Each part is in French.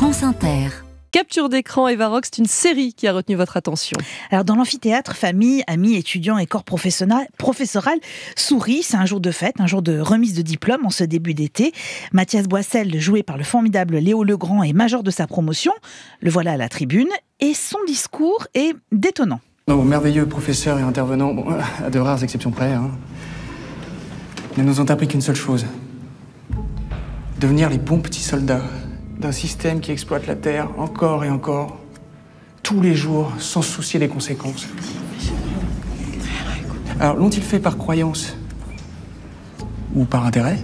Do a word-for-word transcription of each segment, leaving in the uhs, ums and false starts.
France Inter. Capture d'écran, Eva Rock, c'est une série qui a retenu votre attention. Alors dans l'amphithéâtre, famille, amis, étudiants et corps professoral, professoral sourient. C'est un jour de fête, un jour de remise de diplôme en ce début d'été. Mathias Boissel, joué par le formidable Léo Legrand, est major de sa promotion. Le voilà à la tribune et son discours est détonnant. Nos merveilleux professeurs et intervenants, bon, à de rares exceptions près, hein, ne nous ont appris qu'une seule chose. Devenir les bons petits soldats d'un système qui exploite la Terre encore et encore, tous les jours, sans se soucier des conséquences. Alors, l'ont-ils fait par croyance ou par intérêt?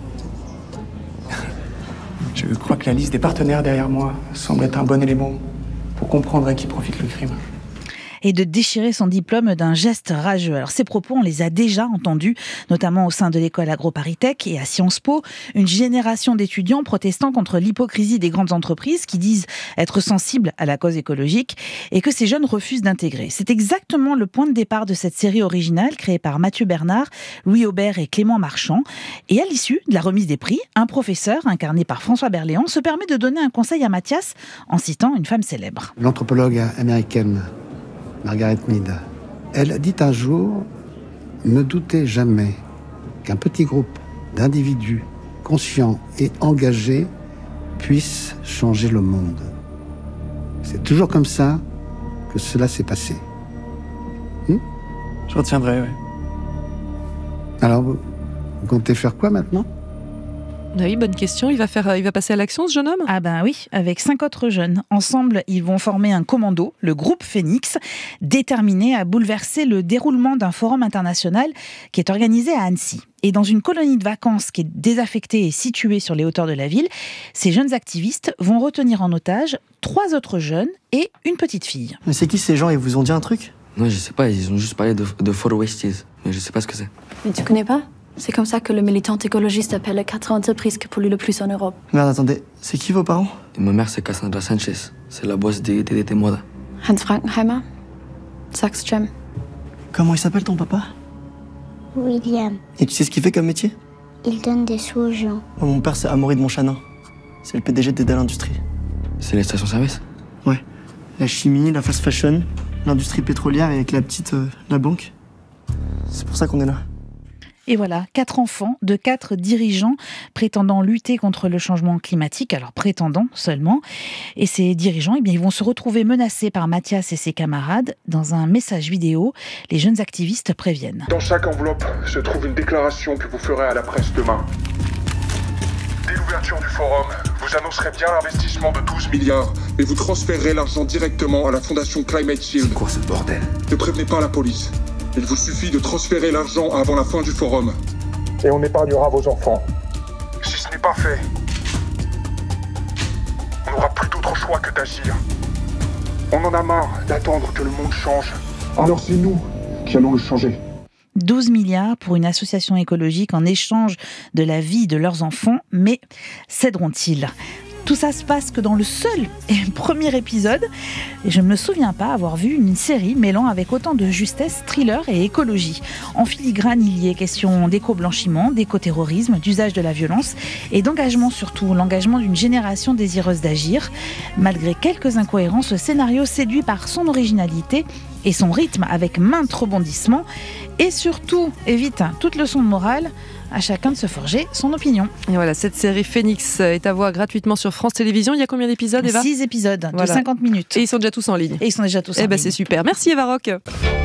Je crois que la liste des partenaires derrière moi semble être un bon élément pour comprendre à qui profite le crime. Et de déchirer son diplôme d'un geste rageux. Alors ces propos, on les a déjà entendus, notamment au sein de l'école AgroParisTech et à Sciences Po. Une génération d'étudiants protestant contre l'hypocrisie des grandes entreprises qui disent être sensibles à la cause écologique et que ces jeunes refusent d'intégrer. C'est exactement le point de départ de cette série originale créée par Mathieu Bernard, Louis Aubert et Clément Marchand. Et à l'issue de la remise des prix, un professeur, incarné par François Berléand, se permet de donner un conseil à Mathias en citant une femme célèbre. L'anthropologue américaine Margaret Mead, elle a dit un jour « Ne doutez jamais qu'un petit groupe d'individus conscients et engagés puisse changer le monde. » C'est toujours comme ça que cela s'est passé. Hmm? Je retiendrai, oui. Alors, vous, vous comptez faire quoi maintenant ? Oui, bonne question. Il va, faire, il va passer à l'action, ce jeune homme ? Ah ben oui, avec cinq autres jeunes. Ensemble, ils vont former un commando, le groupe Phénix, déterminé à bouleverser le déroulement d'un forum international qui est organisé à Annecy. Et dans une colonie de vacances qui est désaffectée et située sur les hauteurs de la ville, ces jeunes activistes vont retenir en otage trois autres jeunes et une petite fille. Mais c'est qui ces gens ? Ils vous ont dit un truc ? Non, je sais pas, ils ont juste parlé de, de Four Wasties, mais je sais pas ce que c'est. Mais tu connais pas ? C'est comme ça que le militant écologiste appelle les quatre entreprises qui polluent le plus en Europe. Merde, attendez, c'est qui vos parents ? Et ma mère, c'est Cassandra Sanchez. C'est la boss des D D T Moda. Hans Frankenheimer, Sachs Gem. Comment il s'appelle ton papa ? William. Et tu sais ce qu'il fait comme métier ? Il donne des sous aux gens. Oh, mon père, c'est Amaury de Montchanin. C'est le P D G de Dédale Industries. C'est les stations-service ? Ouais. La chimie, la fast fashion, l'industrie pétrolière et avec la petite... Euh, la banque. C'est pour ça qu'on est là. Et voilà, quatre enfants de quatre dirigeants prétendant lutter contre le changement climatique, alors prétendant seulement. Et ces dirigeants, eh bien, ils vont se retrouver menacés par Mathias et ses camarades. Dans un message vidéo, les jeunes activistes préviennent. Dans chaque enveloppe se trouve une déclaration que vous ferez à la presse demain. Dès l'ouverture du forum, vous annoncerez bien l'investissement de douze milliards et vous transférerez l'argent directement à la fondation Climate Shield. C'est quoi ce bordel ? Ne prévenez pas la police. Il vous suffit de transférer l'argent avant la fin du forum. Et on épargnera vos enfants. Si ce n'est pas fait, on n'aura plus d'autre choix que d'agir. On en a marre d'attendre que le monde change. Alors c'est nous qui allons le changer. douze milliards pour une association écologique en échange de la vie de leurs enfants, mais céderont-ils ? Tout ça se passe que dans le seul et premier épisode. Et je ne me souviens pas avoir vu une série mêlant avec autant de justesse thriller et écologie. En filigrane, il y est question d'éco-blanchiment, d'éco-terrorisme, d'usage de la violence et d'engagement surtout, l'engagement d'une génération désireuse d'agir. Malgré quelques incohérences, le scénario séduit par son originalité et son rythme avec maintes rebondissements. Et surtout, évite toute leçon de morale, à chacun de se forger son opinion. Et voilà, cette série Phénix est à voir gratuitement sur France Télévisions. Il y a combien d'épisodes, Eva ? Six épisodes voilà. de cinquante minutes. Et ils sont déjà tous en ligne. Et ils sont déjà tous eh en ben ligne. C'est super. Merci Eva Rock.